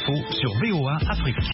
l'info sur VOA Afrique.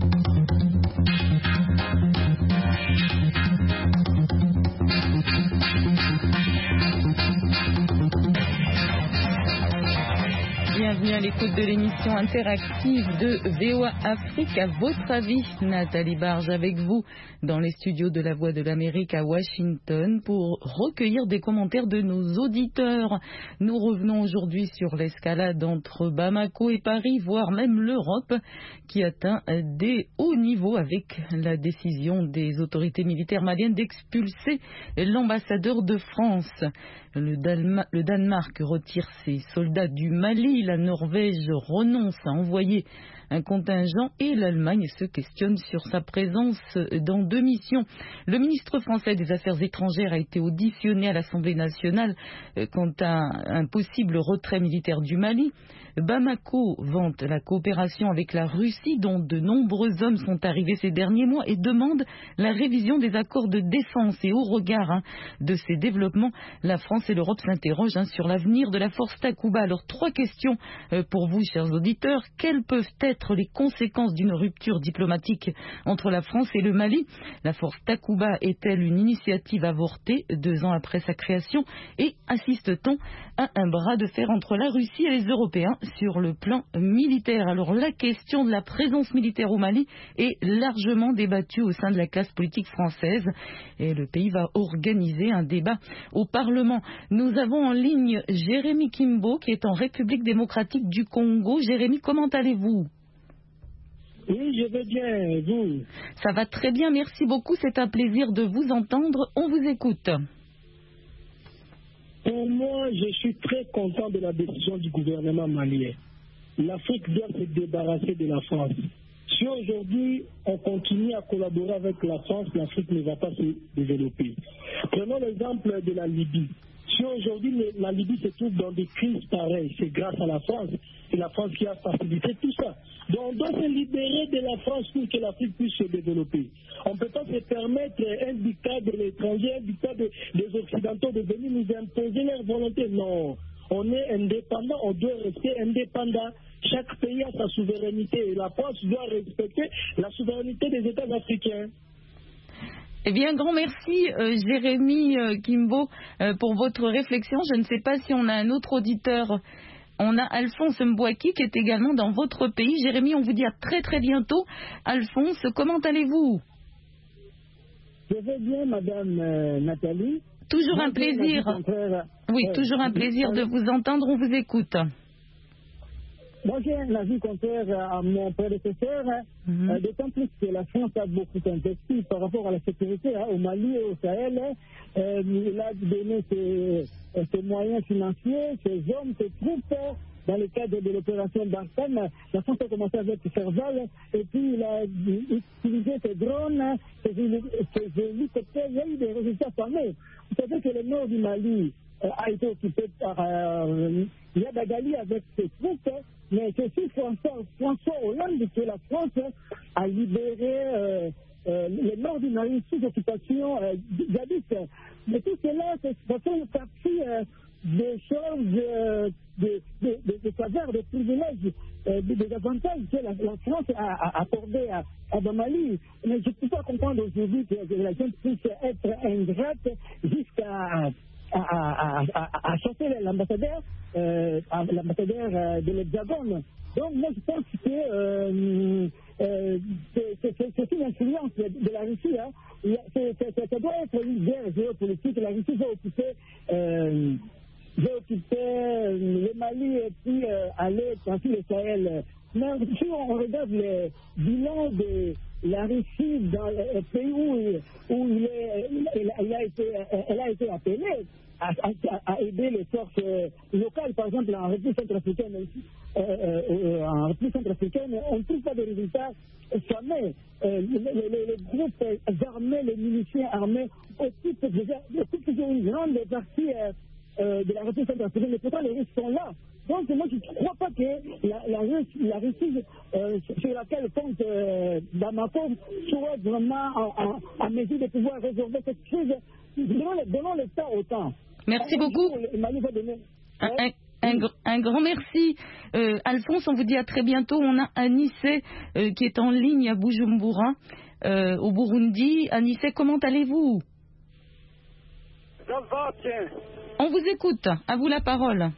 Bienvenue à l'écoute de l'émission interactive de VOA Afrique. À votre avis, Nathalie Barge avec vous dans les studios de la Voix de l'Amérique à Washington pour recueillir des commentaires de nos auditeurs. Nous revenons aujourd'hui sur l'escalade entre Bamako et Paris, voire même l'Europe, qui atteint des hauts niveaux avec la décision des autorités militaires maliennes d'expulser l'ambassadeur de France. Le Danemark retire ses soldats du Mali, la Norvège renonce à envoyer un contingent et l'Allemagne se questionne sur sa présence dans 2 missions. Le ministre français des Affaires étrangères a été auditionné à l'Assemblée nationale quant à un possible retrait militaire du Mali. Bamako vante la coopération avec la Russie dont de nombreux hommes sont arrivés ces derniers mois et demande la révision des accords de défense. Et au regard de ces développements, la France et l'Europe s'interrogent sur l'avenir de la force Takuba. Alors 3 questions pour vous, chers auditeurs. Quelles peuvent être les conséquences d'une rupture diplomatique entre la France et le Mali? La force Takuba est-elle une initiative avortée 2 ans après sa création? Et assiste-t-on à un bras de fer entre la Russie et les Européens sur le plan militaire? Alors la question de la présence militaire au Mali est largement débattue au sein de la classe politique française et le pays va organiser un débat au Parlement. Nous avons en ligne Jérémy Kimbo qui est en République démocratique du Congo. Jérémy, comment allez-vous? Oui, je vais bien, vous? Ça va très bien, merci beaucoup, c'est un plaisir de vous entendre, on vous écoute. Pour moi, je suis très content de la décision du gouvernement malien. L'Afrique doit se débarrasser de la France. Si aujourd'hui on continue à collaborer avec la France, l'Afrique ne va pas se développer. Prenons l'exemple de la Libye. Si aujourd'hui la Libye se trouve dans des crises pareilles, c'est grâce à la France. C'est la France qui a facilité tout ça. Donc on doit se libérer de la France pour que l'Afrique puisse se développer. On ne peut pas se permettre un dictat de l'étranger, un dictat des Occidentaux de venir nous imposer leur volonté. Non, on est indépendant, on doit rester indépendant. Chaque pays a sa souveraineté et la France doit respecter la souveraineté des États africains. Eh bien, grand merci Jérémy Kimbo pour votre réflexion. Je ne sais pas si on a un autre auditeur. On a Alphonse Mbouaki qui est également dans votre pays. Jérémy, on vous dit à très très bientôt. Alphonse, comment allez-vous? Je vais bien, madame Nathalie. Toujours un plaisir. Oui, toujours un plaisir de vous entendre. On vous écoute. Moi, j'ai un avis contraire à mon prédécesseur, d'autant plus que la France a beaucoup investi par rapport à la sécurité au Mali et au Sahel. Il a donné ses moyens financiers, ses hommes, ses troupes. Dans le cadre de l'opération Barkhane, la France a commencé avec Serval et puis il a utilisé ses drones, ses hélicoptères. Il y a eu des résultats fameux. Vous savez que le nord du Mali a été occupé par Yadagali avec ses troupes. Mais c'est aussi François Hollande que la France a libéré le nord du Mali sous occupation djihadiste. Mais tout cela, ça fait partie des choses, des faveurs, des privilèges, des avantages que la France a accordés à Bamali. Mais je ne peux pas comprendre aujourd'hui que la gente puisse être ingrate jusqu'à chasser l'ambassadeur de l'Hexagone. Donc moi je pense que c'est une influence de la Russie. Ça doit être une guerre géopolitique. La Russie va occuper le Mali et puis aller dans tout le Sahel. Mais si on regarde le bilan de la Russie dans le pays où elle a été appelée à aider les forces locales, par exemple en République centrafricaine, on ne trouve pas de résultats fameux. Les groupes armés, les miliciens armés occupent toujours une grande partie de la République centrafricaine, mais pourtant les risques sont là. Donc moi je ne crois pas que la Russie sur laquelle compte Bamako soit vraiment en mesure de pouvoir résorber cette crise. Donnons le temps au temps. Merci beaucoup. Un grand merci. Alphonse, on vous dit à très bientôt. On a Anissé qui est en ligne à Bujumbura, au Burundi. Anissé, comment allez-vous? Ça va, tiens. On vous écoute. À vous la parole.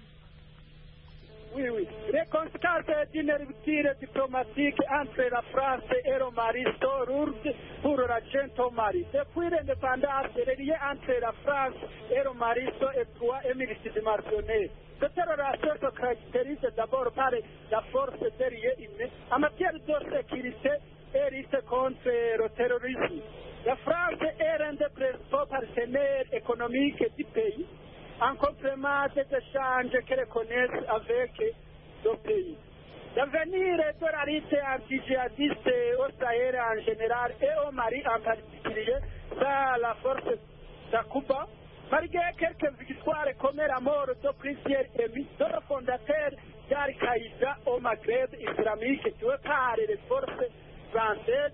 Oui. Les conséquences d'une rupture diplomatique entre la France et le Mali sont lourdes pour la gente au Mali. Depuis l'indépendance, les liens entre la France et le Mali sont étroits et multidimensionnels. Cette relation se caractérise d'abord par la force des liens humains en matière de sécurité et lutte contre le terrorisme. La France est l'un des principaux partenaires économiques du pays, en complément des échanges qu'elle connaît avec le pays. L'avenir de la lutte anti-djihadiste au Sahel en général et au Mali en particulier dans la force d'Akuba, malgré quelques victoires comme la mort de plusieurs émis, de le fondateur d'Al-Qaïda au Maghreb islamique tué par les forces françaises.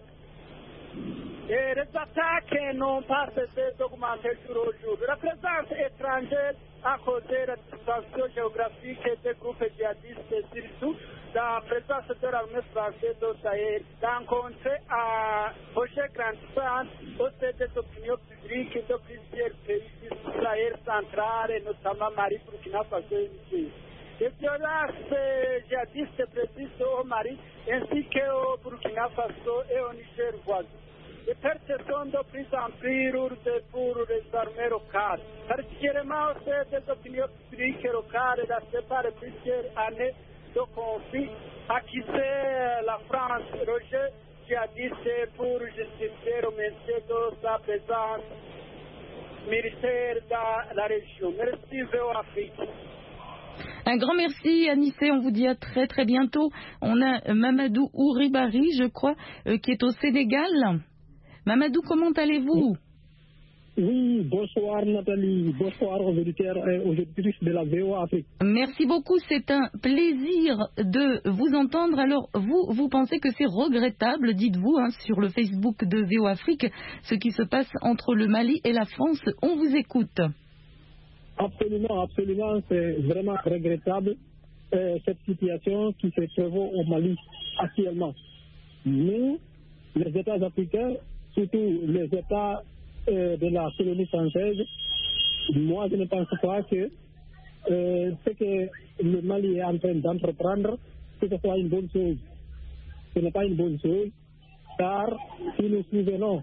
Et les attaques n'ont pas cessé d'augmenter jour au jour. La présence étrangère a causé la distension géographique des groupes djihadistes, surtout la présence de l'armée française au Sahel, rencontrée à projet grandissant au sein des opinions publiques de plusieurs pays du Sahel central, et notamment Mali, Burkina Faso et Niger. Les violences djihadistes persistent au Mali ainsi qu'au Burkina Faso et au Niger voisin. Les pertes sont de plus en plus lourdes pour les armées locales, particulièrement au sein des opinions publiques locales lancées par plusieurs années de conflit, accusé la France, Roger djihadiste pour justifier le maintien de sa présence militaire dans la région. Merci, VOA Afrique. Un grand merci, Anissé. On vous dit à très très bientôt. On a Mamadou Ouribari, je crois, qui est au Sénégal. Mamadou, comment allez-vous? Oui, bonsoir Nathalie, bonsoir aux auditeurs et aux auditrices de la VOA Afrique. Merci beaucoup, c'est un plaisir de vous entendre. Alors, vous pensez que c'est regrettable, dites-vous, sur le Facebook de VOA Afrique, ce qui se passe entre le Mali et la France. On vous écoute. Absolument, c'est vraiment regrettable cette situation qui se prévaut au Mali actuellement. Nous, les États africains, surtout les États de la colonie française, moi je ne pense pas que ce que le Mali est en train d'entreprendre, que ce soit une bonne chose. Ce n'est pas une bonne chose, car si nous nous souvenons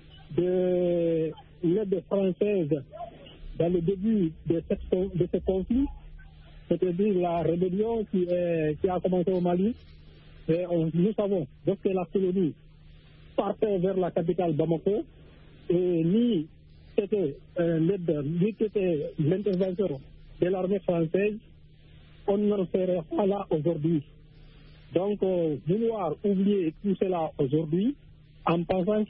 de l'aide française dans le début de ce conflit, c'est-à-dire la rébellion qui a commencé au Mali, et nous savons, lorsque la colonie partait vers la capitale Bamako, et ni c'était l'intervention de l'armée française, on ne serait pas là aujourd'hui. Donc, vouloir oublier tout cela aujourd'hui, en pensant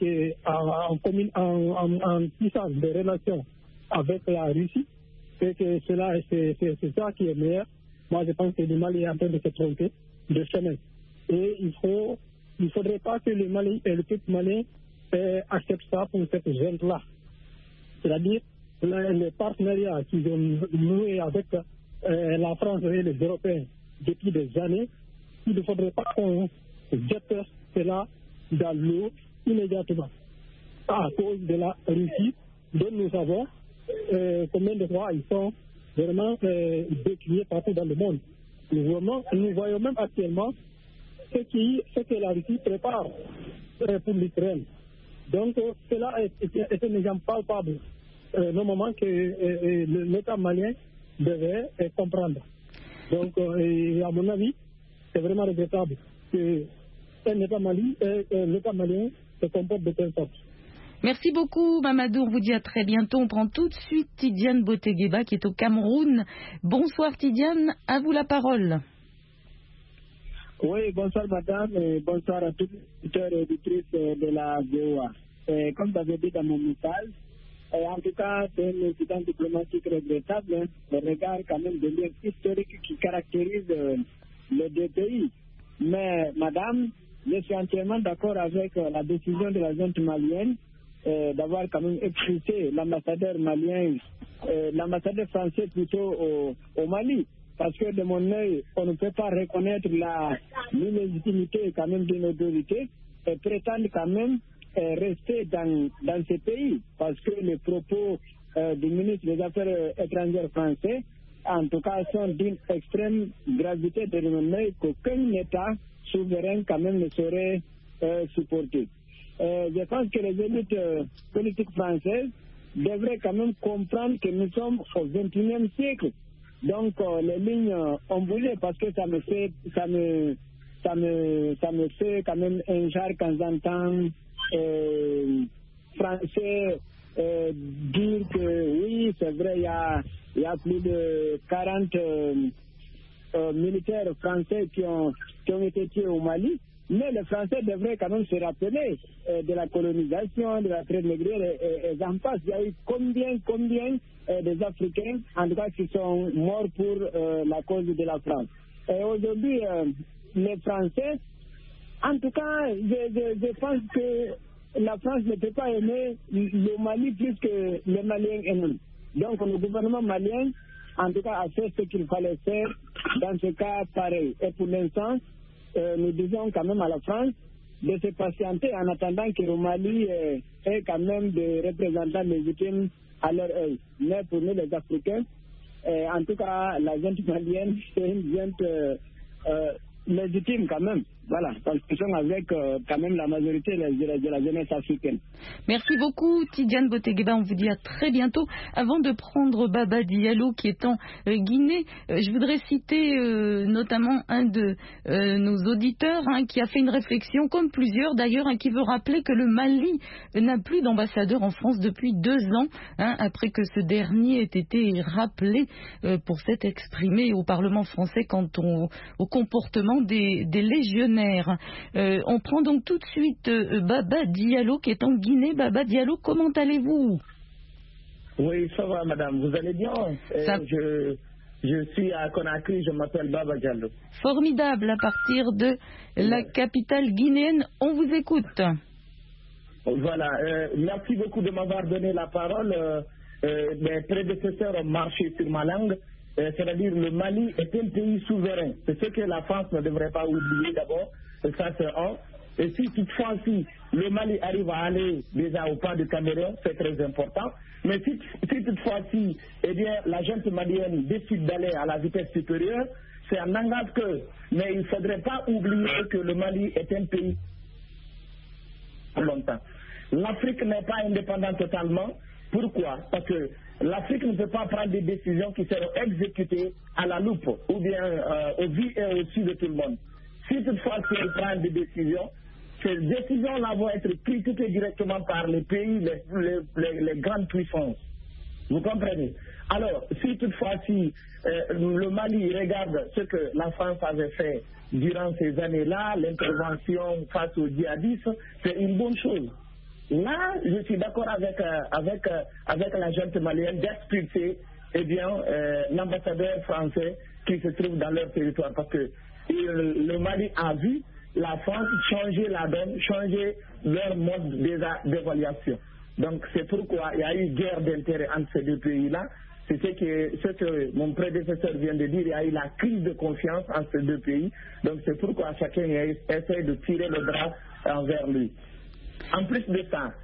qu'en puissance de relations avec la Russie, c'est que c'est ça qui est meilleur. Moi, je pense que le Mali est en train de se tromper de chemin. Et il ne faudrait pas que le Mali et le peuple malien acceptent ça pour cette junte-là. C'est-à-dire, les partenariats qu'ils ont noués avec la France et les Européens depuis des années, il ne faudrait pas qu'on jette cela dans l'eau immédiatement. À cause de la Russie, dont nous savons combien de fois ils sont vraiment décriés partout dans le monde. Nous voyons même actuellement ce que la Russie prépare pour l'Ukraine. Donc cela est un exemple palpable, normalement que l'État malien devait comprendre. Donc à mon avis, c'est vraiment regrettable que l'État malien se comporte de telle sorte. Merci beaucoup, Mamadou. On vous dit à très bientôt. On prend tout de suite Tidiane Botegueba qui est au Cameroun. Bonsoir, Tidiane. À vous la parole. Oui, bonsoir, madame. Et bonsoir à tous les auditeurs et auditrices de la VOA. Comme vous avez dit dans mon message, en tout cas, c'est un incident diplomatique regrettable. Le regard quand même de liens historiques qui caractérise les deux pays. Mais, madame, je suis entièrement d'accord avec la décision de la junte malienne d'avoir quand même expulsé l'ambassadeur malien, l'ambassadeur français plutôt au Mali. parce que de mon œil, on ne peut pas reconnaître l'illégitimité quand même d'une autorité et prétendre quand même rester dans ce pays, parce que les propos du ministre des Affaires étrangères français, en tout cas, sont d'une extrême gravité de mon œil qu'aucun État souverain quand même ne saurait supporter. Je pense que les élites politiques françaises devraient quand même comprendre que nous sommes au XXIe siècle. Donc les lignes ont bougé, parce que ça me fait quand même un genre quand j'entends Français dire que oui, c'est vrai, il y a plus de 40 militaires français qui ont été tués au Mali. Mais les Français devraient quand même se rappeler de la colonisation, de la traite négrière et j'en passe. Il y a eu combien des Africains, en tout cas, qui sont morts pour la cause de la France. Et aujourd'hui, les Français, en tout cas, je pense que la France ne peut pas aimer le Mali plus que les Maliens eux-mêmes. Donc le gouvernement malien, en tout cas, a fait ce qu'il fallait faire dans ce cas pareil. Et pour l'instant, nous disons quand même à la France de se patienter en attendant que le Mali ait quand même des représentants légitimes à leur œil. Mais pour nous les Africains, en tout cas la gente malienne, c'est une gente légitime quand même. Voilà, parce qu'ils sont avec quand même la majorité de la jeunesse africaine. Merci beaucoup Tidiane Botegueba, on vous dit à très bientôt. Avant de prendre Baba Diallo qui est en Guinée, je voudrais citer notamment un de nos auditeurs qui a fait une réflexion, comme plusieurs d'ailleurs, qui veut rappeler que le Mali n'a plus d'ambassadeur en France depuis 2 ans, après que ce dernier ait été rappelé pour s'être exprimé au Parlement français quant au comportement des légionnaires. On prend donc tout de suite Baba Diallo qui est en Guinée. Baba Diallo, comment allez-vous? Oui, ça va madame, vous allez bien? Je suis à Conakry, je m'appelle Baba Diallo. Formidable, à partir de la capitale guinéenne, on vous écoute. Voilà, merci beaucoup de m'avoir donné la parole. Mes prédécesseurs ont marché sur ma langue. C'est-à-dire le Mali est un pays souverain. C'est ce que la France ne devrait pas oublier d'abord. Ça c'est un. Et si toutefois le Mali arrive à aller déjà au pas de Cameroun, c'est très important. Mais si toutefois eh bien, la junte malienne décide d'aller à la vitesse supérieure, c'est un langage que. Mais il ne faudrait pas oublier que le Mali est un pays longtemps. L'Afrique n'est pas indépendante totalement. Pourquoi? Parce que l'Afrique ne peut pas prendre des décisions qui seront exécutées à la loupe ou bien au vu et au su de tout le monde. Si toutefois elle prend des décisions, ces décisions-là vont être critiquées directement par les pays, les grandes puissances. Vous comprenez? Alors, si toutefois le Mali regarde ce que la France avait fait durant ces années-là, l'intervention face aux djihadistes, c'est une bonne chose. Là, je suis d'accord avec la junte malienne d'expulser l'ambassadeur français qui se trouve dans leur territoire. Parce que le Mali a vu la France changer la donne, changer leur mode d'évaluation. Donc c'est pourquoi il y a eu guerre d'intérêt entre ces deux pays-là. C'est ce que mon prédécesseur vient de dire, il y a eu la crise de confiance entre ces deux pays. Donc c'est pourquoi chacun essaie de tirer le drap envers lui. En plus de ça,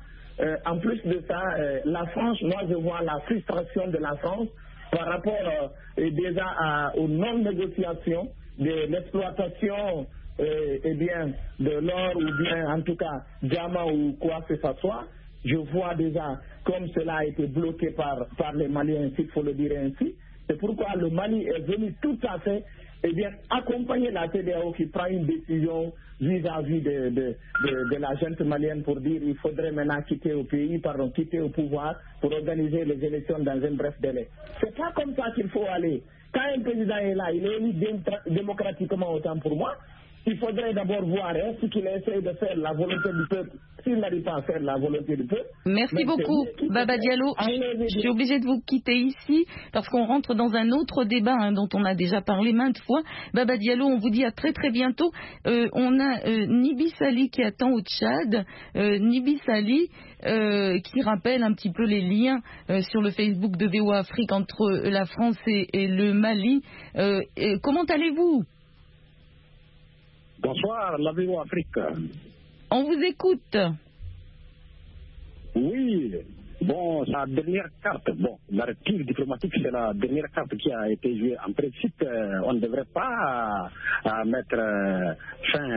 la France, moi je vois la frustration de la France par rapport déjà aux non-négociations de l'exploitation de l'or ou bien en tout cas diamant ou quoi que ce soit. Je vois déjà comme cela a été bloqué par les Maliens, s'il faut le dire ainsi. C'est pourquoi le Mali est venu tout à fait accompagner la CEDEAO qui prend une décision vis-à-vis de la junte malienne pour dire qu'il faudrait maintenant quitter au pouvoir pour organiser les élections dans un bref délai. C'est pas comme ça qu'il faut aller. Quand un président est là, il est élu démocratiquement, autant pour moi, il faudrait d'abord voir ce qu'il essaie de faire, la volonté du peuple. S'il n'arrive pas à faire la volonté du peuple... Merci beaucoup, Baba Diallo. Je suis obligée de vous quitter ici parce qu'on rentre dans un autre débat dont on a déjà parlé maintes fois. Baba Diallo, on vous dit à très très bientôt. On a Nibi Sali qui attend au Tchad. Nibi Sali qui rappelle un petit peu les liens sur le Facebook de VOA Afrique entre la France et le Mali. Comment allez-vous ? Bonsoir, la VOA Afrique. On vous écoute. Oui, bon, sa dernière carte, bon, la rupture diplomatique, c'est la dernière carte qui a été jouée. En principe, on ne devrait pas mettre fin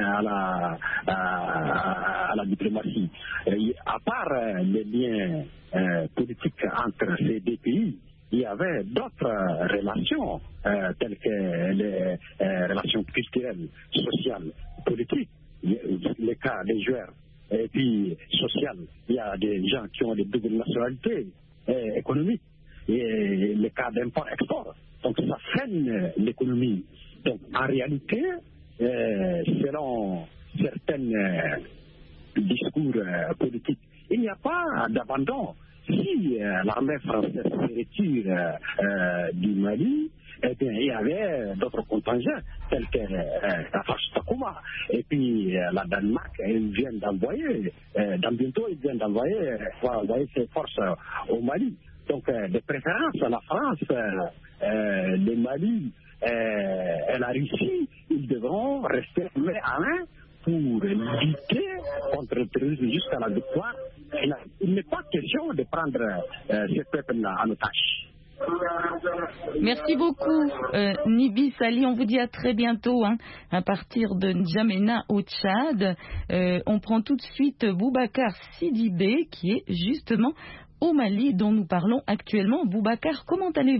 à la diplomatie. À part les liens politiques entre ces deux pays, il y avait d'autres relations, telles que les relations culturelles, sociales, politiques. Le cas des joueurs et puis social, il y a des gens qui ont des doubles nationalités économiques et le cas d'import-export. Donc ça freine l'économie. Donc en réalité, selon certains discours politiques, il n'y a pas d'abandon. Si l'armée française se retire du Mali, eh bien, il y avait d'autres contingents, tels que la force Takuma. Et puis, la Danemark, ils viennent d'envoyer, dans bientôt, ils viennent d'envoyer ses forces au Mali. Donc, de préférence, la France, le Mali et la Russie, ils devront rester main à main pour lutter contre le terrorisme jusqu'à la victoire. Il n'est pas question de prendre ces peuples-là en otage. Merci beaucoup, Nibi Sali. On vous dit à très bientôt à partir de N'Djamena au Tchad. On prend tout de suite Boubacar Sidibé qui est justement au Mali dont nous parlons actuellement. Boubacar, comment allez-vous ?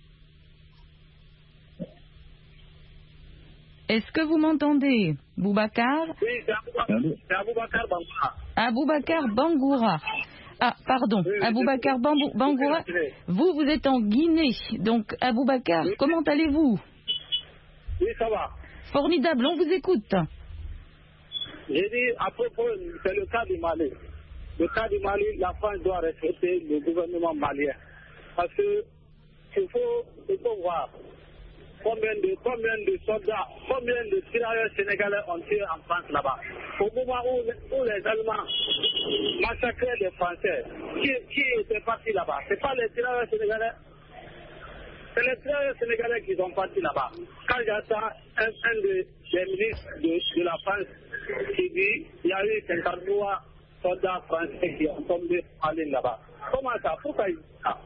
Est-ce que vous m'entendez, Boubacar ? Oui, c'est Aboubacar Bangoura. Aboubacar Bangoura. Ah, pardon, Oui, Aboubacar Bangoura, vous êtes en Guinée. Donc, Aboubacar, comment allez-vous ? Oui, ça va. Formidable, on vous écoute. J'ai dit, à propos, c'est le cas du Mali. Le cas du Mali, la France doit respecter le gouvernement malien. Parce que il faut voir combien de soldats, combien de tirailleurs sénégalais ont tué en France là-bas. Au moment où les Allemands massacraient les Français, qui était parti là-bas? C'est pas les tirailleurs sénégalais. C'est les tirailleurs sénégalais qui sont partis là-bas. Quand j'entends un des ministres de la France qui dit il y a eu 53 soldats français qui ont tombé en ligne là-bas. Comment ça? Pourquoi il dit ça?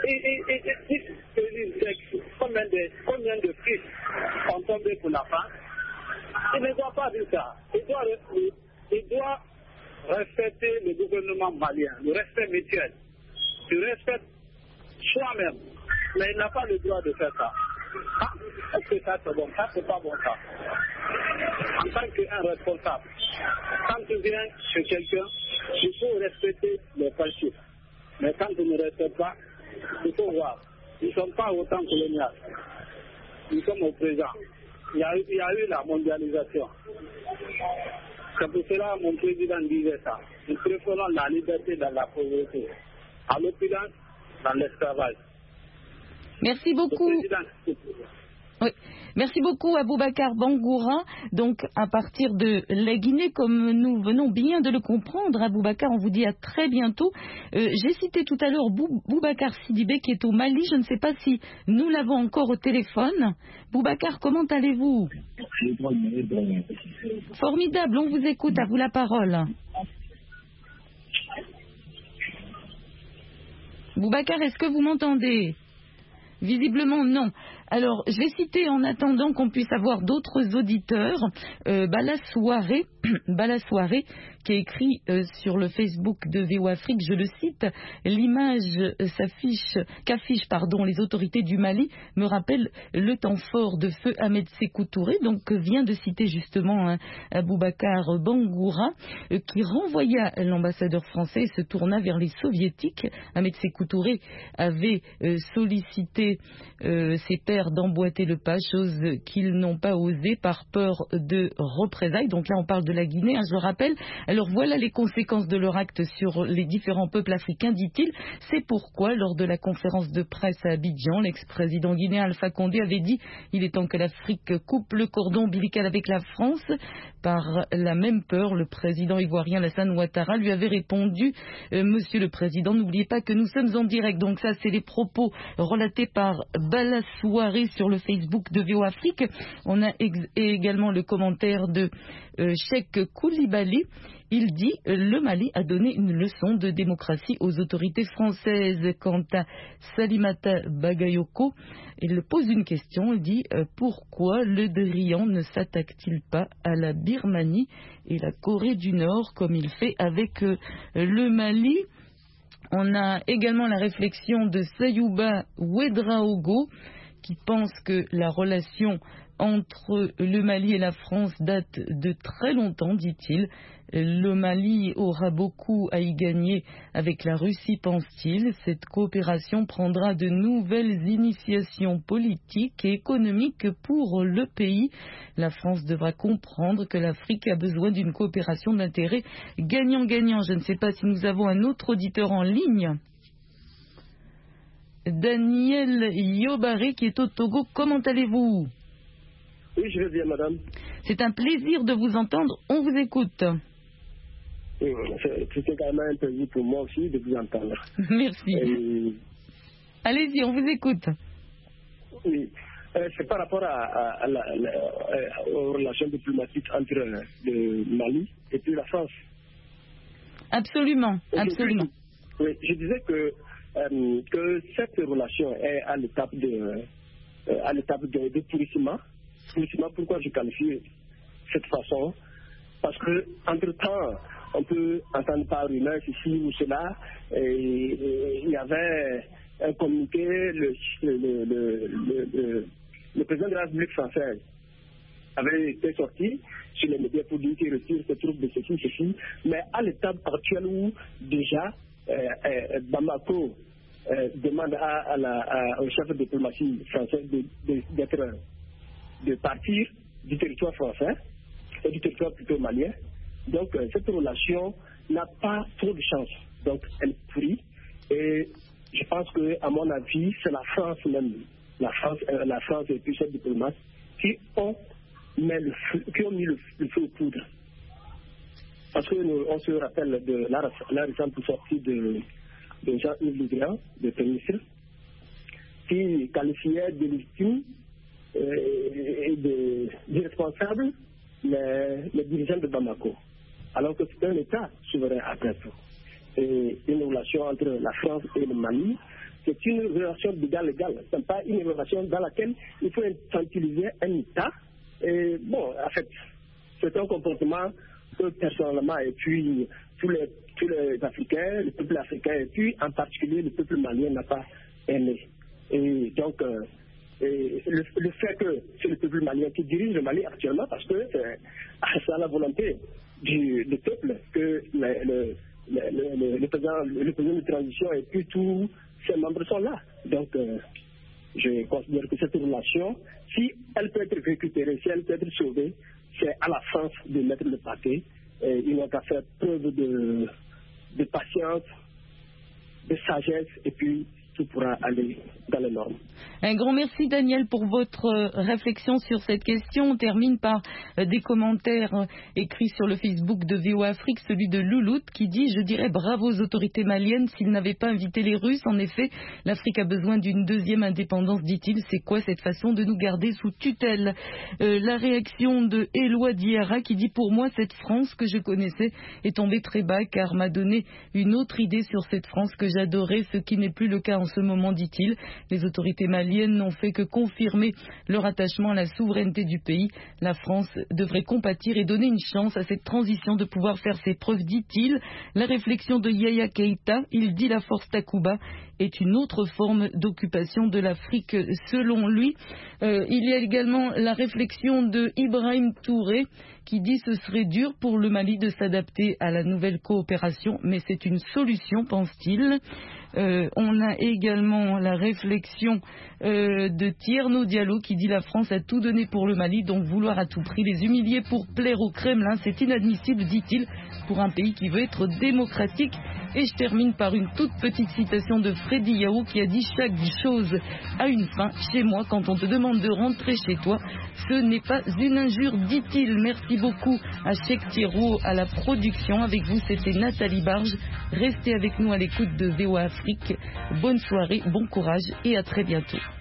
Combien de fils ont tombé pour la France? Il ne doit pas dire ça. Il doit respecter le gouvernement malien, le respect mutuel. Il respecte soi-même, mais il n'a pas le droit de faire ça. Ah, est-ce que ça c'est bon? Ça c'est pas bon ça. En tant qu'un responsable, quand tu viens chez quelqu'un, il faut respecter les principes. Mais quand tu ne respectes pas, il faut voir. Nous ne sommes pas au temps colonial. Nous sommes au présent. Il y a eu la mondialisation. C'est pour cela que mon président disait ça. Nous préférons la liberté dans la pauvreté. À l'opulence, dans l'esclavage. Merci beaucoup. Oui. Merci beaucoup à Boubacar Bangoura. Donc, à partir de la Guinée, comme nous venons bien de le comprendre, à Boubacar, on vous dit à très bientôt. J'ai cité tout à l'heure Boubacar Sidibé qui est au Mali. Je ne sais pas si nous l'avons encore au téléphone. Boubacar, comment allez-vous? Formidable, on vous écoute, à vous la parole. Boubacar, est-ce que vous m'entendez? Visiblement non. Alors, je vais citer en attendant qu'on puisse avoir d'autres auditeurs. Bala Soirée, qui a écrit sur le Facebook de VOA Afrique, je le cite, l'image qu'affichent les autorités du Mali me rappelle le temps fort de feu Ahmed Sékou Touré, donc vient de citer justement Boubacar Bangoura, qui renvoya l'ambassadeur français et se tourna vers les soviétiques. Ahmed Sékou Touré avait sollicité ses pairs militaires d'emboîter le pas, chose qu'ils n'ont pas osé par peur de représailles. Donc là, on parle de la Guinée, je le rappelle. Alors voilà les conséquences de leur acte sur les différents peuples africains, dit-il. C'est pourquoi, lors de la conférence de presse à Abidjan, l'ex-président guinéen Alpha Condé avait dit « Il est temps que l'Afrique coupe le cordon ombilical avec la France ». Par la même peur, le président ivoirien Alassane Ouattara lui avait répondu « Monsieur le Président, n'oubliez pas que nous sommes en direct ». Donc ça, c'est les propos relatés par Balassoiré sur le Facebook de VOA Afrique. On a également le commentaire de Cheikh Koulibaly. Il dit « Le Mali a donné une leçon de démocratie aux autorités françaises ». Quant à Salimata Bagayoko, il pose une question, il dit « Pourquoi le Drian ne s'attaque-t-il pas à la Birmanie et la Corée du Nord comme il fait avec le Mali ?» On a également la réflexion de Sayouba Ouedraogo qui pense que la relation entre le Mali et la France date de très longtemps, dit-il. Le Mali aura beaucoup à y gagner avec la Russie, pense-t-il. Cette coopération prendra de nouvelles initiations politiques et économiques pour le pays. La France devra comprendre que l'Afrique a besoin d'une coopération d'intérêt gagnant-gagnant. Je ne sais pas si nous avons un autre auditeur en ligne. Daniel Yobare qui est au Togo. Comment allez-vous ? Oui, je vais bien, madame. C'est un plaisir de vous entendre. On vous écoute. C'était quand même un plaisir pour moi aussi de vous entendre. Merci. Allez-y, on vous écoute. Oui. C'est par rapport aux relations diplomatiques entre le Mali et puis la France. Absolument, absolument. Oui, je disais que cette relation est à l'étape de pourrissement. Pourquoi je qualifie cette façon? Parce que entre-temps, on peut entendre par rumeur ici ou cela, il y avait un communiqué, le président de la République française avait été sorti sur les médias pour dire qu'il retire ses troupes de ceci, mais à l'étape actuelle où déjà Bamako demande au chef de diplomatie français de partir du territoire français et du territoire plutôt malien. Donc cette relation n'a pas trop de chance. Donc elle pourrit et je pense que, à mon avis, c'est la France même, la France et puis ces diplomates qui ont mis le feu aux poudres. Parce qu'on se rappelle de la récente sortie de Jean-Yves Le Drian, de ministre, qui qualifiait de légitime et d'irresponsable les dirigeants de Bamako, alors que c'est un État souverain après tout. Et une relation entre la France et le Mali, c'est une relation d'égal égal. Ce n'est pas une relation dans laquelle il faut infantiliser un État. Et bon, en fait, c'est un comportement que personnellement, et puis tous les Africains, le peuple africain, et puis en particulier le peuple malien n'a pas aimé. Et donc, le fait que c'est le peuple malien qui dirige le Mali actuellement, parce que c'est à la volonté du peuple que le président de transition et puis tous ses membres sont là. Donc, je considère que cette relation, si elle peut être récupérée, si elle peut être sauvée, c'est à la France de mettre le paquet. Ils n'ont qu'à faire preuve de patience, de sagesse, et puis tout pourra aller dans les normes. Un grand merci Daniel pour votre réflexion sur cette question. On termine par des commentaires écrits sur le Facebook de VOA Afrique, celui de Louloute qui dit « Je dirais bravo aux autorités maliennes s'ils n'avaient pas invité les Russes. En effet, l'Afrique a besoin d'une deuxième indépendance, dit-il. C'est quoi cette façon de nous garder sous tutelle ?» La réaction de Éloi Diarra qui dit « Pour moi, cette France que je connaissais est tombée très bas car m'a donné une autre idée sur cette France que j'adorais, ce qui n'est plus le cas en ce moment, dit-il. Les autorités maliennes n'ont fait que confirmer leur attachement à la souveraineté du pays. La France devrait compatir et donner une chance à cette transition de pouvoir faire ses preuves, dit-il. La réflexion de Yaya Keïta, il dit la force Takuba est une autre forme d'occupation de l'Afrique selon lui. Il y a également la réflexion de Ibrahim Touré qui dit ce serait dur pour le Mali de s'adapter à la nouvelle coopération, mais c'est une solution, pense-t-il. On a également la réflexion de Tierno Diallo qui dit la France a tout donné pour le Mali, donc vouloir à tout prix les humilier pour plaire au Kremlin, c'est inadmissible, dit-il, pour un pays qui veut être démocratique. Et je termine par une toute petite citation de Freddy Yao qui a dit « Chaque chose a une fin. Chez moi, quand on te demande de rentrer chez toi, ce n'est pas une injure, dit-il. » Merci beaucoup à Cheikh Thiro à la production. Avec vous, c'était Nathalie Barge. Restez avec nous à l'écoute de VOA Afrique. Bonne soirée, bon courage et à très bientôt.